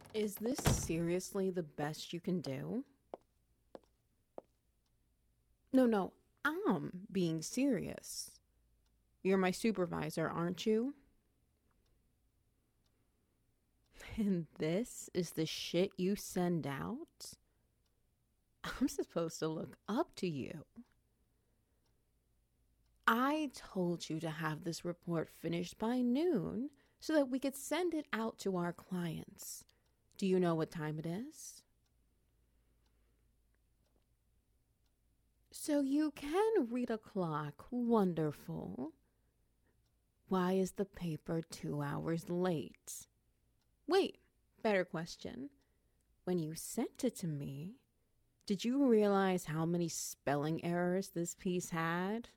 Is this seriously the best you can do? No, I'm being serious. You're my supervisor, aren't you? And this is the shit you send out? I'm supposed to look up to you. I told you to have this report finished by noon so that we could send it out to our clients. Do you know what time it is? So you can read a clock. Wonderful. Why is the paper 2 hours late? Wait, better question. When you sent it to me, did you realize how many spelling errors this piece had?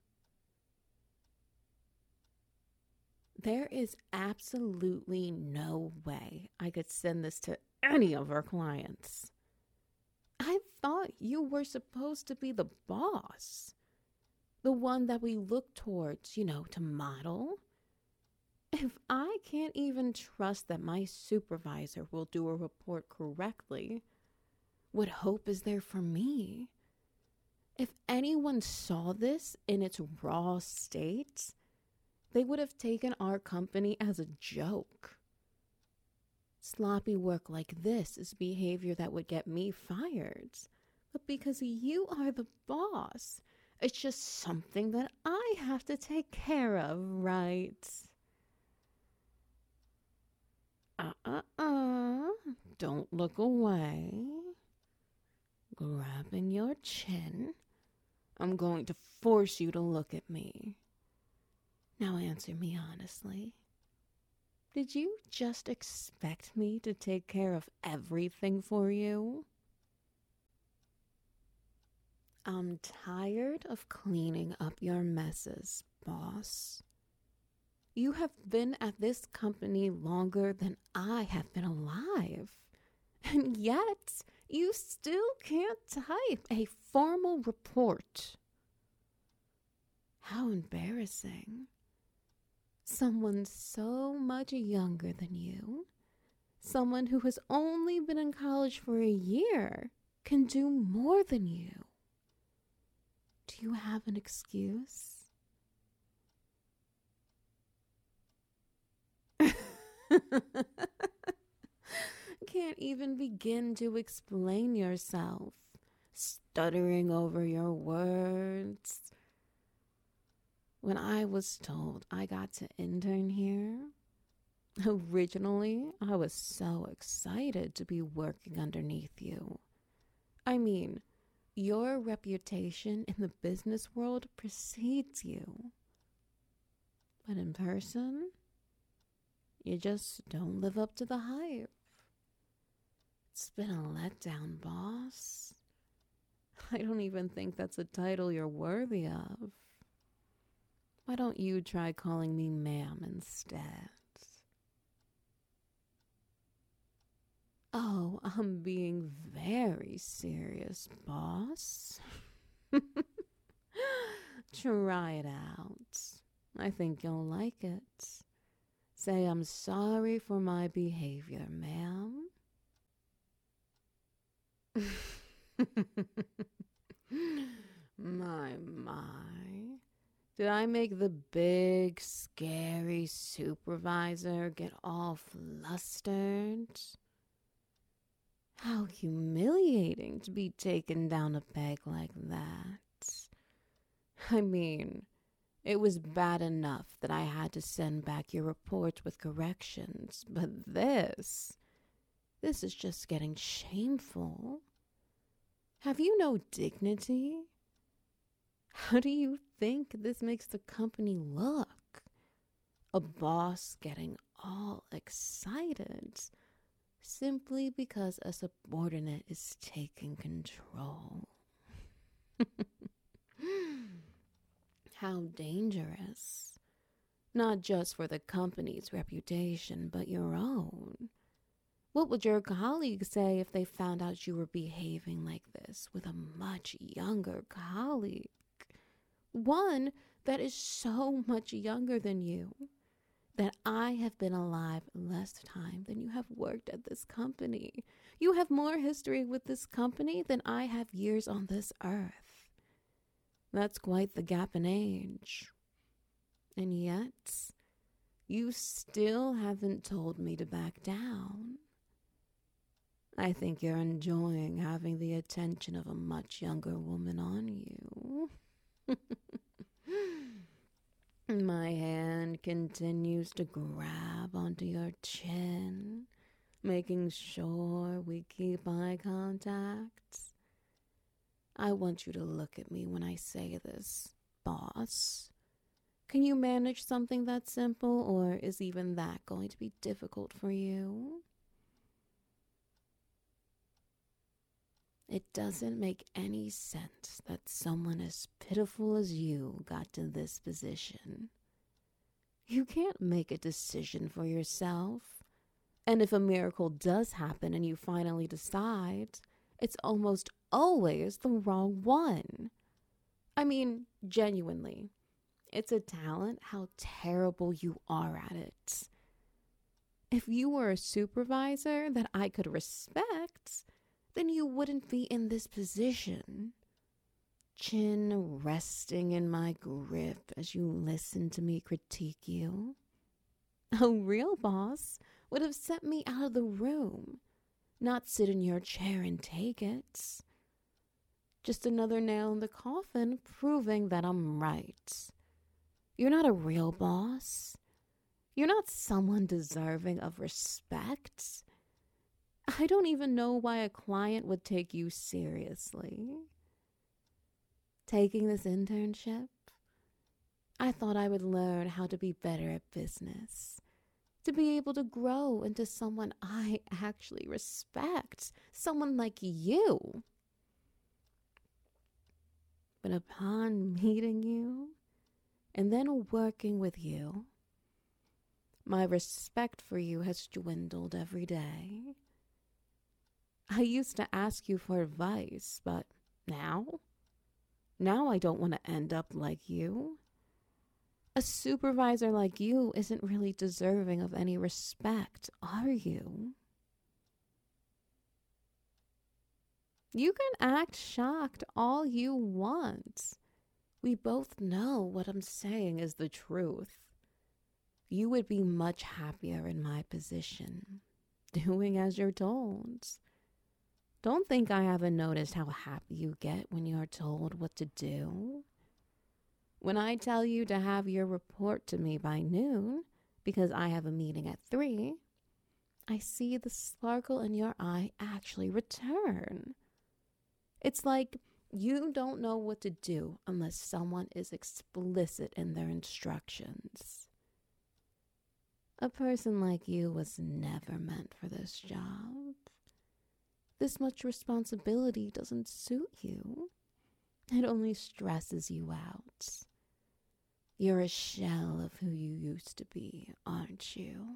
There is absolutely no way I could send this to any of our clients. I thought you were supposed to be the boss, the one that we look towards, to model. If I can't even trust that my supervisor will do a report correctly, what hope is there for me? If anyone saw this in its raw state, they would have taken our company as a joke. Sloppy work like this is behavior that would get me fired. But because you are the boss, it's just something that I have to take care of, right? Don't look away. Grabbing your chin. I'm going to force you to look at me. Now answer me honestly. Did you just expect me to take care of everything for you? I'm tired of cleaning up your messes, boss. You have been at this company longer than I have been alive. And yet, you still can't type a formal report. How embarrassing. Someone so much younger than you, someone who has only been in college for a year, can do more than you. Do you have an excuse? Can't even begin to explain yourself, stuttering over your words. When I was told I got to intern here, originally I was so excited to be working underneath you. I mean, your reputation in the business world precedes you. But in person, you just don't live up to the hype. It's been a letdown, boss. I don't even think that's a title you're worthy of. Why don't you try calling me ma'am instead? Oh, I'm being very serious, boss. Try it out. I think you'll like it. Say I'm sorry for my behavior, ma'am. My. Did I make the big, scary supervisor get all flustered? How humiliating to be taken down a peg like that. I mean, it was bad enough that I had to send back your report with corrections, but this is just getting shameful. Have you no dignity? How do you think this makes the company look? A boss getting all excited simply because a subordinate is taking control. How dangerous. Not just for the company's reputation, but your own. What would your colleagues say if they found out you were behaving like this with a much younger colleague? One that is so much younger than you, that I have been alive less time than you have worked at this company. You have more history with this company than I have years on this earth. That's quite the gap in age. And yet, you still haven't told me to back down. I think you're enjoying having the attention of a much younger woman on you. My hand continues to grab onto your chin, making sure we keep eye contact. I want you to look at me when I say this, boss. Can you manage something that simple, or is even that going to be difficult for you? It doesn't make any sense that someone as pitiful as you got to this position. You can't make a decision for yourself. And if a miracle does happen and you finally decide, it's almost always the wrong one. I mean, genuinely, it's a talent how terrible you are at it. If you were a supervisor that I could respect, then you wouldn't be in this position. Chin resting in my grip as you listen to me critique you. A real boss would have sent me out of the room, not sit in your chair and take it. Just another nail in the coffin proving that I'm right. You're not a real boss. You're not someone deserving of respect. I don't even know why a client would take you seriously. Taking this internship, I thought I would learn how to be better at business, to be able to grow into someone I actually respect, someone like you. But upon meeting you and then working with you, my respect for you has dwindled every day. I used to ask you for advice, but now I don't want to end up like you. A supervisor like you isn't really deserving of any respect, are you? You can act shocked all you want. We both know what I'm saying is the truth. You would be much happier in my position, doing as you're told. Don't think I haven't noticed how happy you get when you're told what to do. When I tell you to have your report to me by noon, because I have a meeting at 3, I see the sparkle in your eye actually return. It's like you don't know what to do unless someone is explicit in their instructions. A person like you was never meant for this job. This much responsibility doesn't suit you. It only stresses you out. You're a shell of who you used to be, aren't you?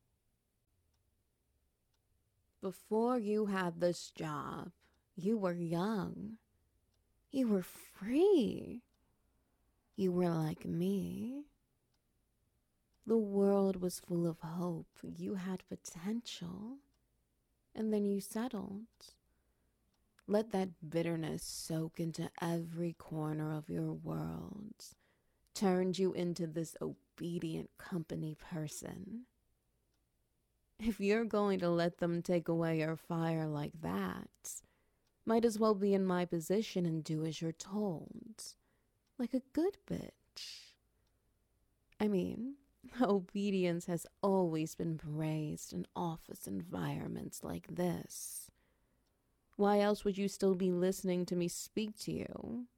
Before you had this job, you were young. You were free. You were like me. The world was full of hope. You had potential. And then you settled. Let that bitterness soak into every corner of your world. Turned you into this obedient company person. If you're going to let them take away your fire like that, might as well be in my position and do as you're told. Like a good bitch. I mean, obedience has always been praised in office environments like this. Why else would you still be listening to me speak to you?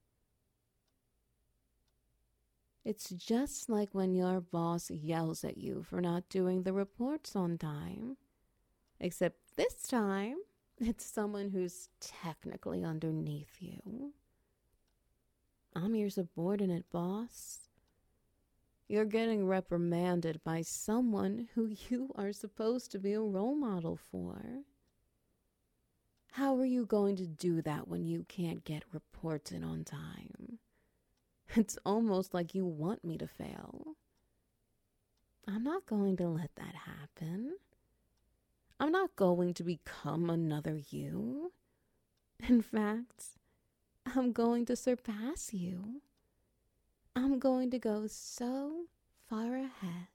It's just like when your boss yells at you for not doing the reports on time. Except this time, it's someone who's technically underneath you. I'm your subordinate, boss. You're getting reprimanded by someone who you are supposed to be a role model for. How are you going to do that when you can't get reports in on time? It's almost like you want me to fail. I'm not going to let that happen. I'm not going to become another you. In fact, I'm going to surpass you. I'm going to go so far ahead.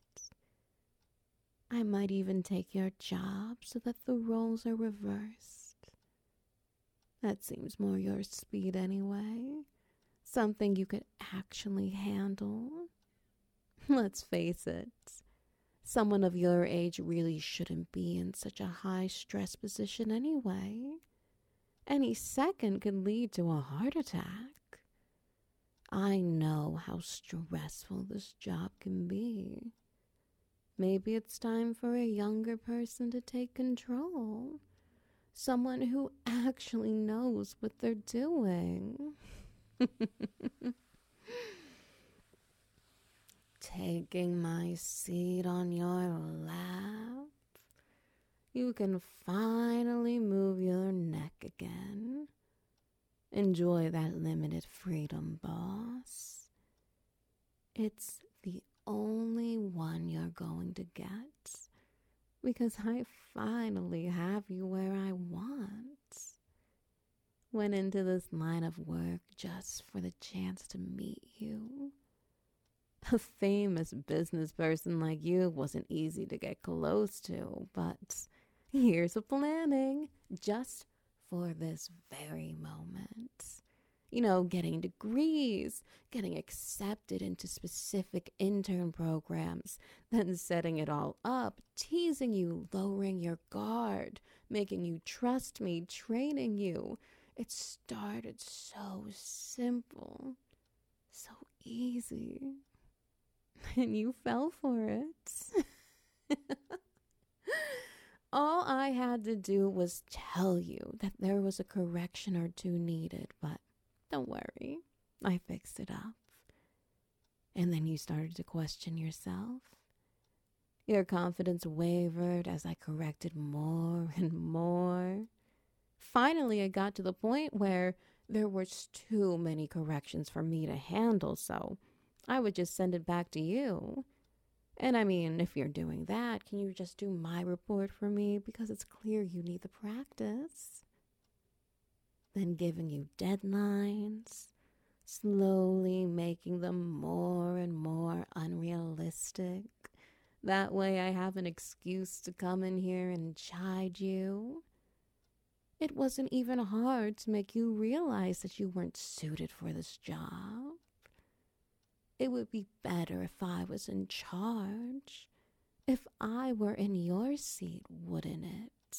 I might even take your job so that the roles are reversed. That seems more your speed anyway. Something you could actually handle. Let's face it, someone of your age really shouldn't be in such a high stress position anyway. Any second could lead to a heart attack. I know how stressful this job can be. Maybe it's time for a younger person to take control. Someone who actually knows what they're doing. Taking my seat on your lap. You can finally move your neck again. Enjoy that limited freedom, boss. It's the only one you're going to get because I finally have you where I want. Went into this line of work just for the chance to meet you. A famous business person like you wasn't easy to get close to, but years of planning just for this very moment. You know, getting degrees, getting accepted into specific intern programs, then setting it all up, teasing you, lowering your guard, making you trust me, training you. It started so simple, so easy, and you fell for it. All I had to do was tell you that there was a correction or two needed, but don't worry, I fixed it up. And then you started to question yourself. Your confidence wavered as I corrected more and more. Finally, I got to the point where there was too many corrections for me to handle, so I would just send it back to you. And I mean, if you're doing that, can you just do my report for me? Because it's clear you need the practice. Then giving you deadlines, slowly making them more and more unrealistic. That way I have an excuse to come in here and chide you. It wasn't even hard to make you realize that you weren't suited for this job. It would be better if I was in charge. If I were in your seat, wouldn't it?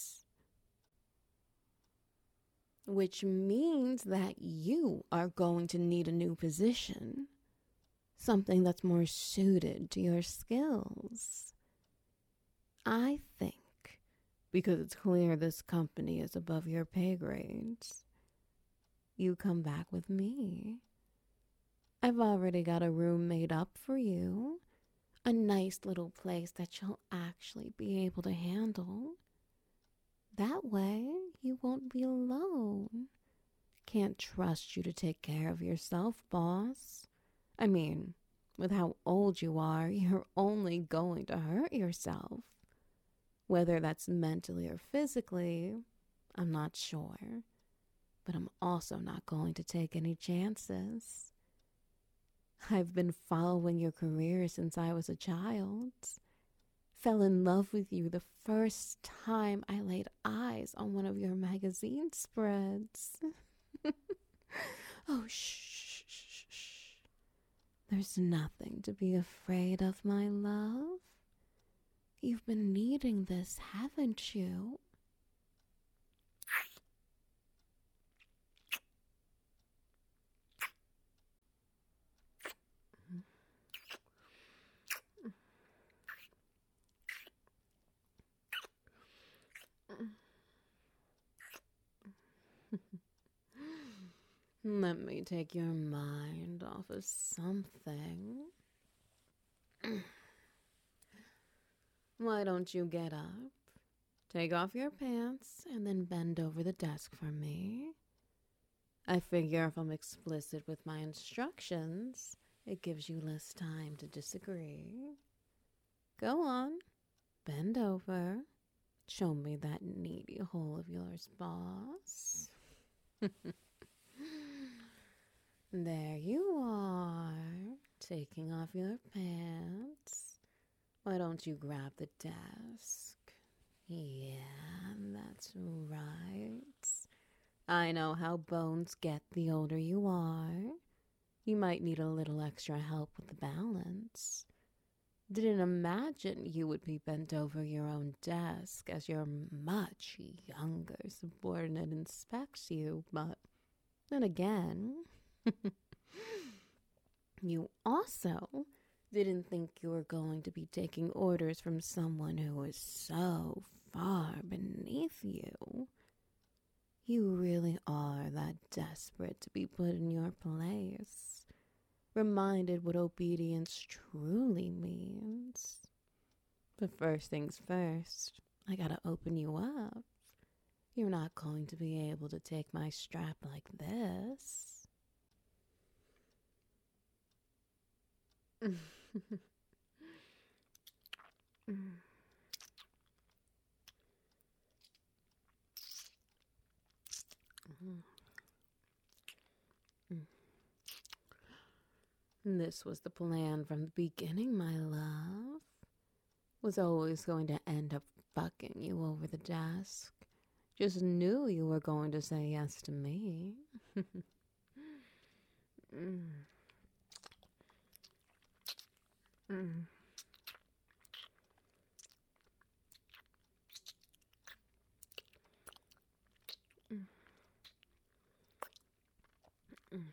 Which means that you are going to need a new position. Something that's more suited to your skills. I think, because it's clear this company is above your pay grades, you come back with me. I've already got a room made up for you. A nice little place that you'll actually be able to handle. That way, you won't be alone. Can't trust you to take care of yourself, boss. I mean, with how old you are, you're only going to hurt yourself. Whether that's mentally or physically, I'm not sure. But I'm also not going to take any chances. I've been following your career since I was a child. Fell in love with you the first time I laid eyes on one of your magazine spreads. Oh, shh, shh, shh. There's nothing to be afraid of, my love. You've been needing this, haven't you? Let me take your mind off of something. Why don't you get up, take off your pants, and then bend over the desk for me? I figure if I'm explicit with my instructions, it gives you less time to disagree. Go on. Bend over. Show me that needy hole of yours, boss. There you are, taking off your pants. Why don't you grab the desk? Yeah, that's right. I know how bones get the older you are. You might need a little extra help with the balance. Didn't imagine you would be bent over your own desk as your much younger subordinate inspects you, but then again, you also didn't think you were going to be taking orders from someone who was so far beneath you. You really are that desperate to be put in your place, reminded what obedience truly means. But first things first, I gotta open you up. You're not going to be able to take my strap like this. This was the plan from the beginning, my love. Was always going to end up fucking you over the desk. Just knew you were going to say yes to me. mm. Mm. Mm. Mm.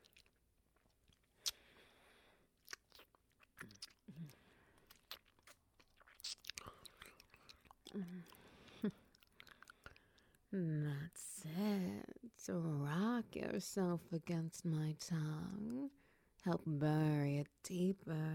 That's it. Rock yourself against my tongue. Help bury it deeper.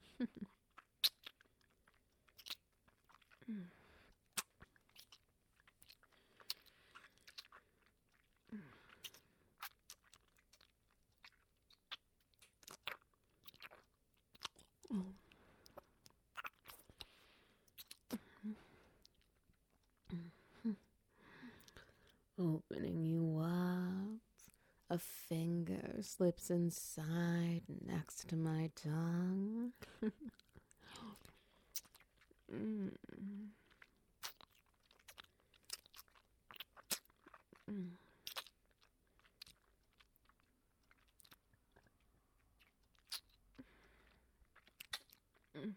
Opening you up. A finger slips inside next to my tongue. mm. Mm. Mm.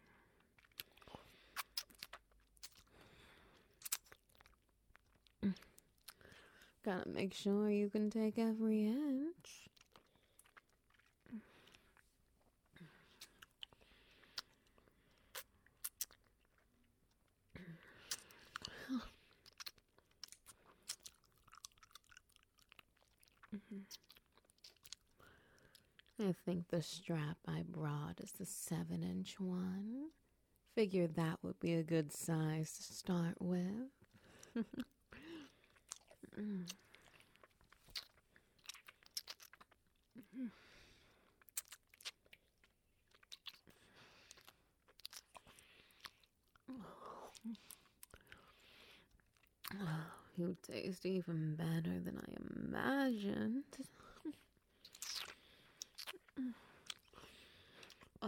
Gotta make sure you can take every inch. I think the strap I brought is the 7-inch one. Figured that would be a good size to start with. Oh, you taste even better than I imagined. Oh.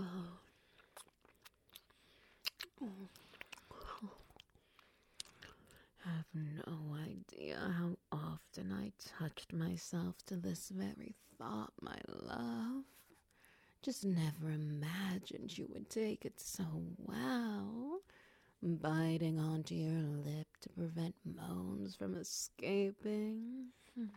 I have no idea how often I touched myself to this very thought, my love. Just never imagined you would take it so well. Biting onto your lip to prevent moans from escaping.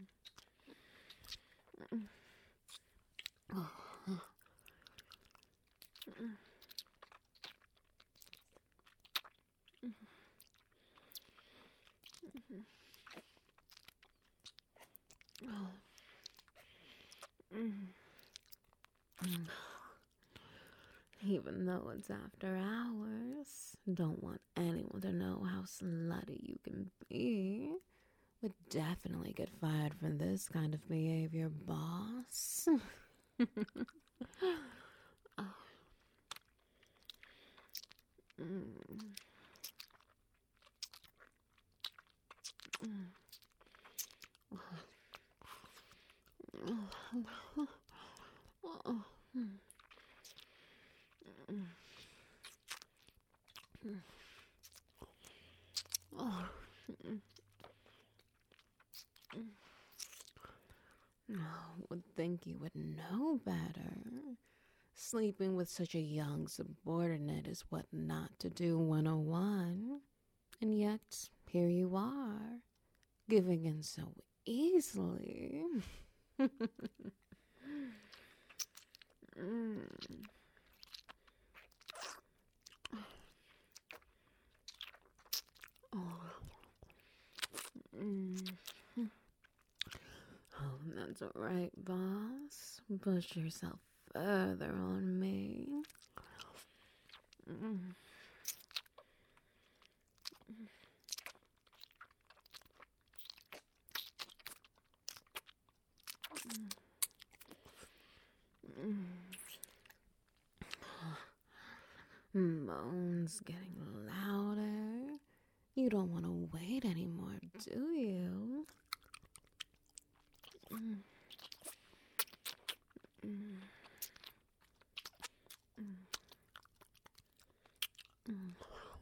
Even though it's after hours, don't want anyone to know how slutty you can be. Would definitely get fired for this kind of behavior, boss. Mm. Would think you would know better. Sleeping with such a young subordinate is what not to do 101. And yet, here you are, giving in so easily. Mm. Oh. Mm. Oh, that's all right, boss. Push yourself further on me. Mm. Moans getting louder. You don't want to wait anymore, do you? Mm. Mm. Mm.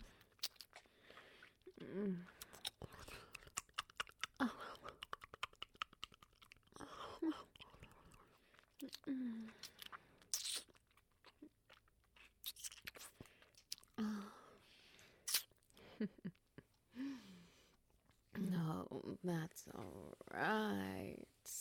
Mm. Oh. Mm. Oh. No, that's all right.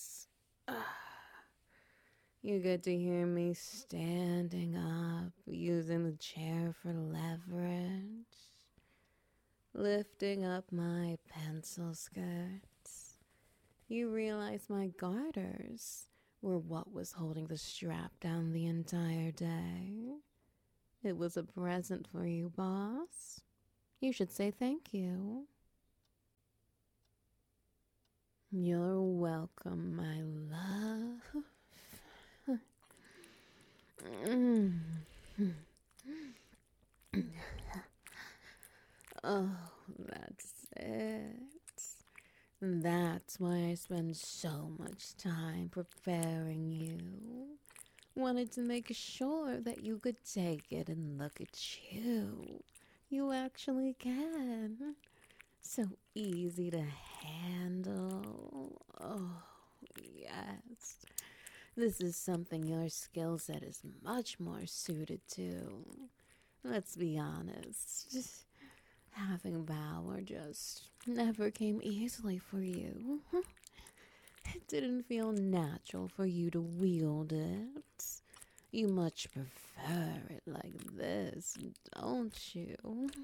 You get to hear me standing up, using the chair for leverage, lifting up my pencil skirts. You realize my garters were what was holding the strap down the entire day. It was a present for you, boss. You should say thank you. You're welcome, my love. Oh, that's it. That's why I spend so much time preparing you. Wanted to make sure that you could take it, and look at you. You actually can. So easy to handle. Oh, yes. This is something your skill set is much more suited to. Let's be honest. Having power just never came easily for you. It didn't feel natural for you to wield it. You much prefer it like this, don't you?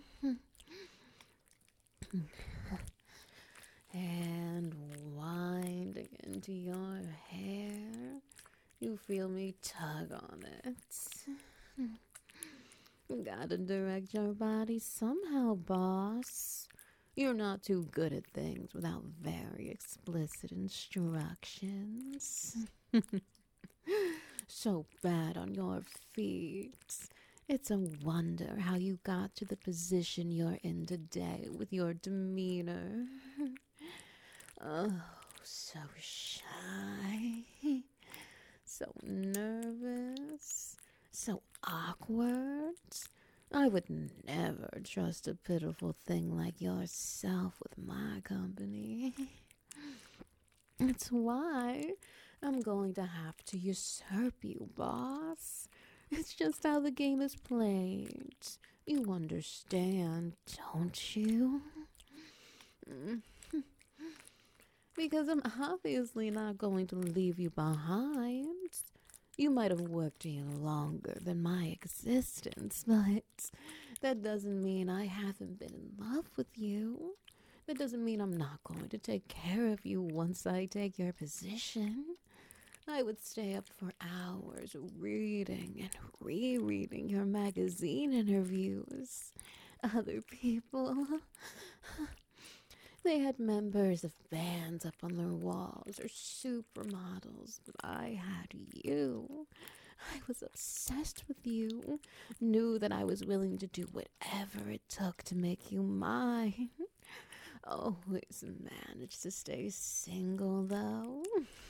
And winding into your hair, you feel me tug on it. Gotta direct your body somehow, boss. You're not too good at things without very explicit instructions. So bad on your feet. It's a wonder how you got to the position you're in today with your demeanor. Oh, so shy, so nervous, so awkward. I would never trust a pitiful thing like yourself with my company. That's why I'm going to have to usurp you, boss. It's just how the game is played. You understand, don't you? Because I'm obviously not going to leave you behind. You might have worked here longer than my existence, but that doesn't mean I haven't been in love with you. That doesn't mean I'm not going to take care of you once I take your position. I would stay up for hours reading and rereading your magazine interviews. Other people, they had members of bands up on their walls or supermodels, but I had you. I was obsessed with you, knew that I was willing to do whatever it took to make you mine. Always managed to stay single, though.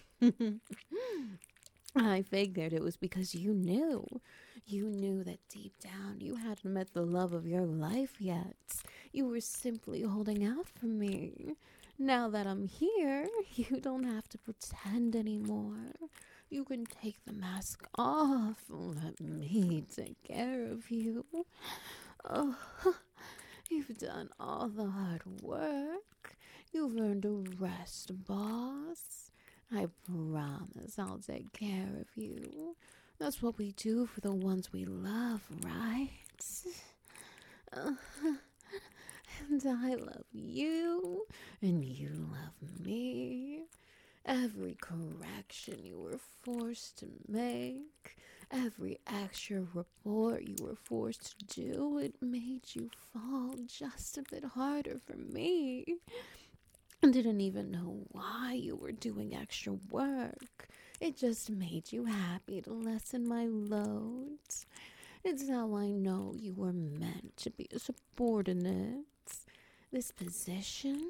I figured it was because you knew. You knew that deep down you hadn't met the love of your life yet. You were simply holding out for me. Now that I'm here, you don't have to pretend anymore. You can take the mask off and let me take care of you. Oh, you've done all the hard work. You've earned a rest, boss. I promise I'll take care of you. That's what we do for the ones we love, right? Uh, and I love you, and you love me. Every correction you were forced to make, every extra report you were forced to do, it made you fall just a bit harder for me. I didn't even know why you were doing extra work. It just made you happy to lessen my load. It's how I know you were meant to be a subordinate. This position,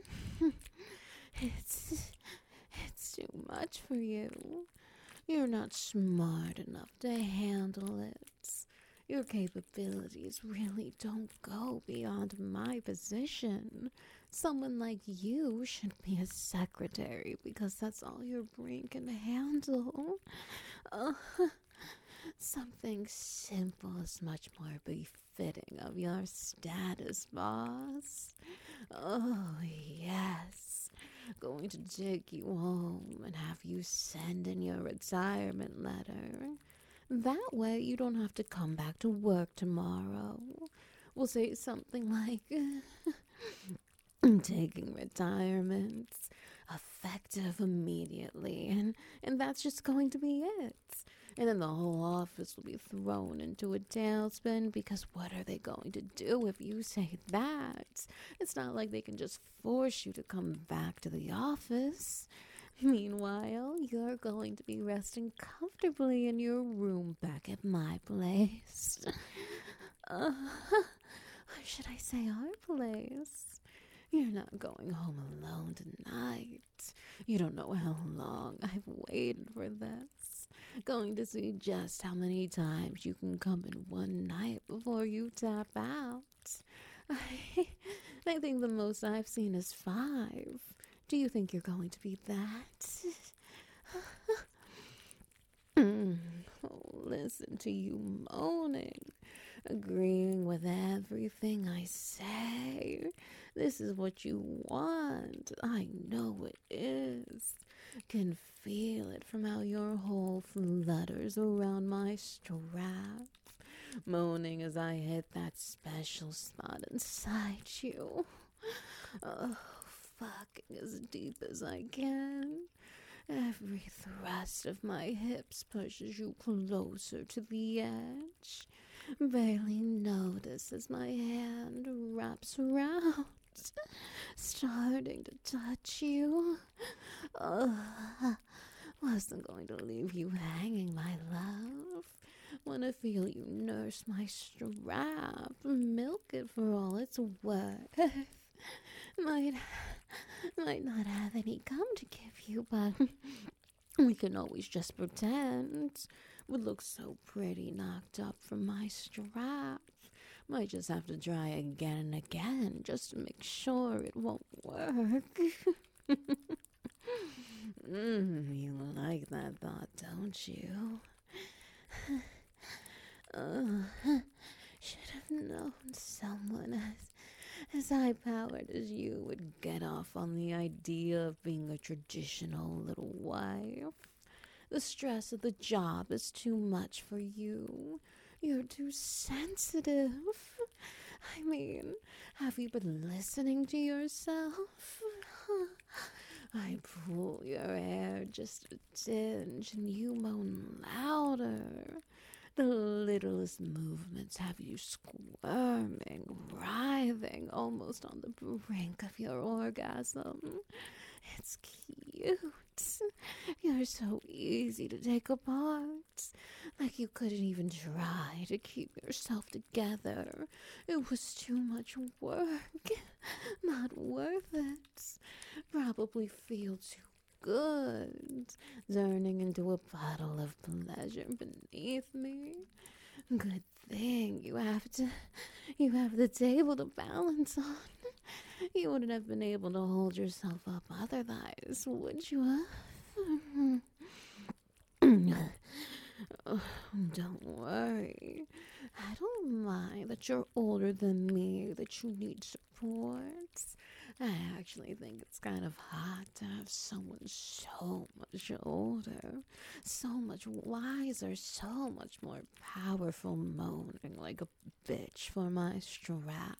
it's too much for you. You're not smart enough to handle it. Your capabilities really don't go beyond my position. Someone like you should be a secretary because that's all your brain can handle. Uh, Something simple is much more befitting of your status, boss. Oh, yes. Going to take you home and have you send in your retirement letter. That way you don't have to come back to work tomorrow. We'll say something like, taking retirement, effective immediately, and that's just going to be it. And then the whole office will be thrown into a tailspin because what are they going to do if you say that? It's not like they can just force you to come back to the office. Meanwhile, you're going to be resting comfortably in your room back at my place. Or should I say our place? You're not going home alone tonight. You don't know how long I've waited for this. Going to see just how many times you can come in one night before you tap out. I think the most I've seen is 5. Do you think you're going to be that? Listen to you moaning, agreeing with everything I say. This is what you want. I know it is. Can feel it from how your whole flutters around my strap, moaning as I hit that special spot inside you. Oh, fucking as deep as I can. Every thrust of my hips pushes you closer to the edge. Barely notice as my hand wraps around, starting to touch you. Wasn't going to leave you hanging, my love. Wanna feel you nurse my strap, milk it for all it's worth. Might not have any gum to give you, but we can always just pretend. Would look so pretty knocked up from my strap. Might just have to try again and again just to make sure it won't work. You like that thought, don't you? Should have known someone as high-powered as you would get off on the idea of being a traditional little wife. The stress of the job is too much for you. You're too sensitive. I mean, have you been listening to yourself? I pull your hair just a tinge and you moan louder. The littlest movements have you squirming, writhing, almost on the brink of your orgasm. It's cute. You're so easy to take apart. Like you couldn't even try to keep yourself together. It was too much work. Not worth it. Probably feel too good. Turning into a bottle of pleasure beneath me. Good thing you have the table to balance on. You wouldn't have been able to hold yourself up otherwise, would you? Oh, don't worry. I don't mind that you're older than me, that you need support. I actually think it's kind of hot to have someone so much older, so much wiser, so much more powerful, moaning like a bitch for my strap.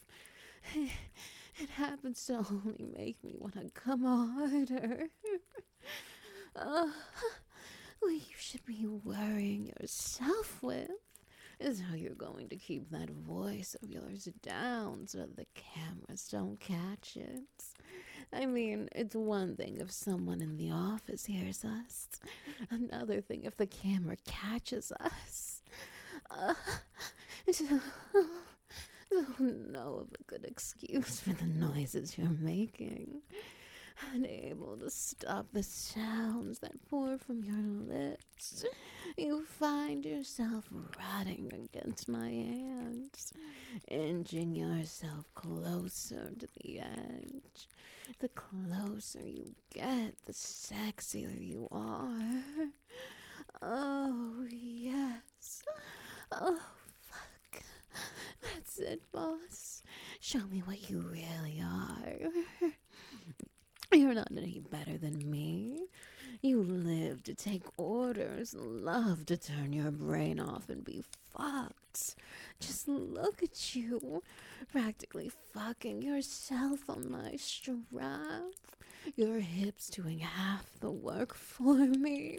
It happens to only make me want to come harder. uh, what you should be worrying yourself with is how you're going to keep that voice of yours down so the cameras don't catch it. I mean, it's one thing if someone in the office hears us, another thing if the camera catches us. Don't know of a good excuse for the noises you're making. Unable to stop the sounds that pour from your lips, you find yourself rotting against my hands, inching yourself closer to the edge. The closer you get, the sexier you are. Oh, yes. Oh, fuck. That's it, boss. Show me what you really are. You're not any better than me. You live to take orders, love to turn your brain off and be fucked. Just look at you, practically fucking yourself on my strap. Your hips doing half the work for me.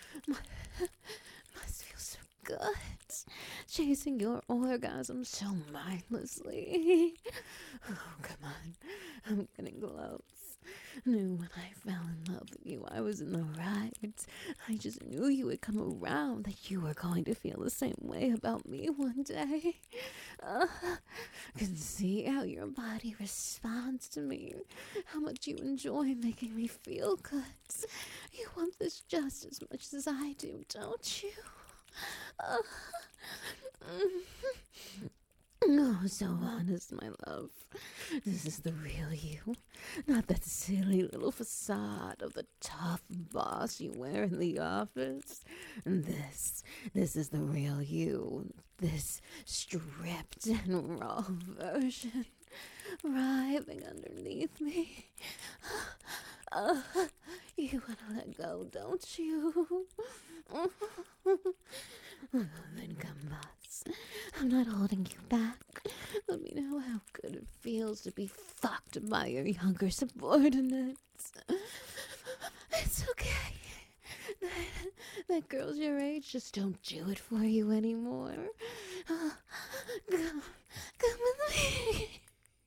Must feel so good, chasing your orgasm so mindlessly. Oh, come on, I'm getting close. Knew when I fell in love with you, I was in the right. I just knew you would come around, that you were going to feel the same way about me one day. Can see how your body responds to me, how much you enjoy making me feel good. You want this just as much as I do, don't you? Oh, so honest, my love. This is the real you, not that silly little facade of the tough boss you wear in the office. This is the real you, this stripped and raw version, writhing underneath me. You wanna let go, don't you? Then come, boss. I'm not holding you back. Let me know how good it feels to be fucked by your younger subordinates. It's okay. That girls your age just don't do it for you anymore. Come with me.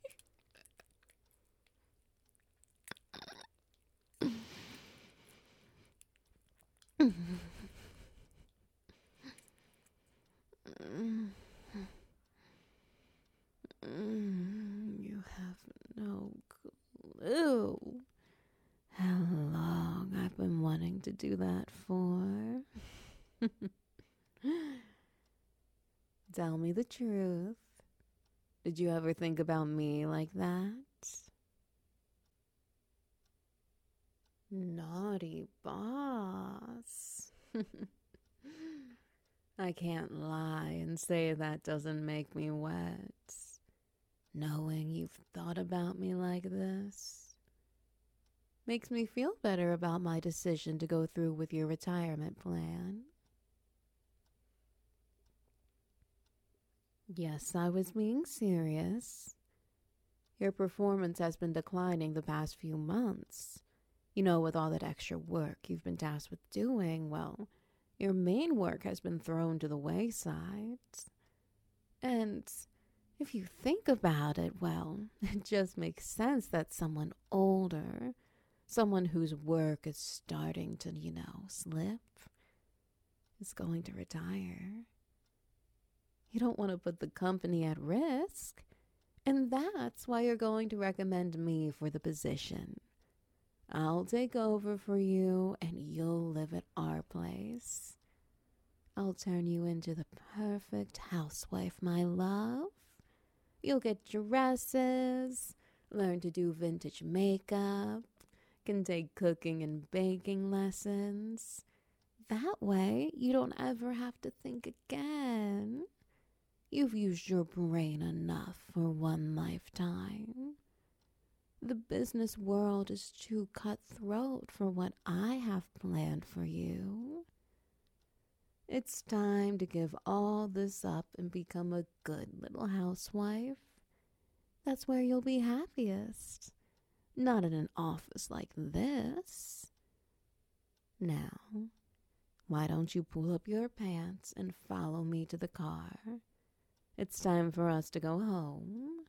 You have no clue how long I've been wanting to do that for. Tell me the truth. Did you ever think about me like that? Naughty boss. I can't lie and say that doesn't make me wet. Knowing you've thought about me like this makes me feel better about my decision to go through with your retirement plan. Yes, I was being serious. Your performance has been declining the past few months. You know, with all that extra work you've been tasked with doing, well, your main work has been thrown to the wayside. And if you think about it, well, it just makes sense that someone older, Someone whose work is starting to, slip is going to retire. You don't want to put the company at risk. And that's why you're going to recommend me for the position. I'll take over for you and you'll live at our place. I'll turn you into the perfect housewife, my love. You'll get dresses, learn to do vintage makeup, can take cooking and baking lessons. That way, you don't ever have to think again. You've used your brain enough for one lifetime. The business world is too cutthroat for what I have planned for you. It's time to give all this up and become a good little housewife. That's where you'll be happiest. Not in an office like this. Now, why don't you pull up your pants and follow me to the car? It's time for us to go home.